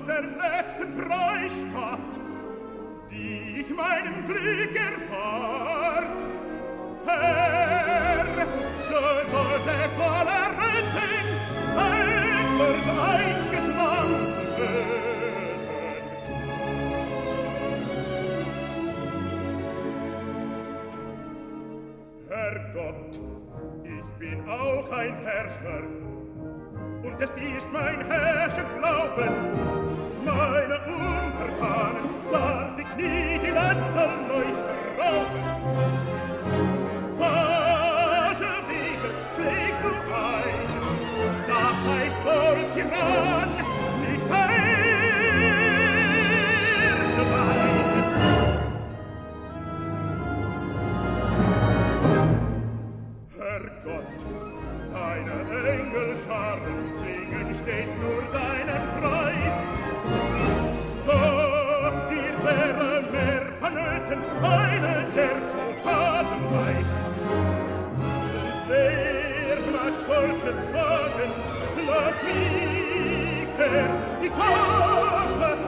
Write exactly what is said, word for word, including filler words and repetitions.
der letzten Freistatt, die ich meinem Glück erfahr. Herr, du solltest wohl erretten, Eilers einziges Mann zu töten. Herrgott, ich bin auch ein Herrscher, und es ist mein Herrscherglauben. Meine Untertanen darf ich nie die letzte Leuchte rauben. Falsche Wege schlägst du ein, das heißt wohl Tyrann, nicht Herr zu sein. Herrgott, deine Engelscharen singen stets nur deinen Preis. Doch dir wäre mehr vonnöten, eine, der zu zahlen weiß. Und wer mag solches wagen, lass mich, Herr, die Koffer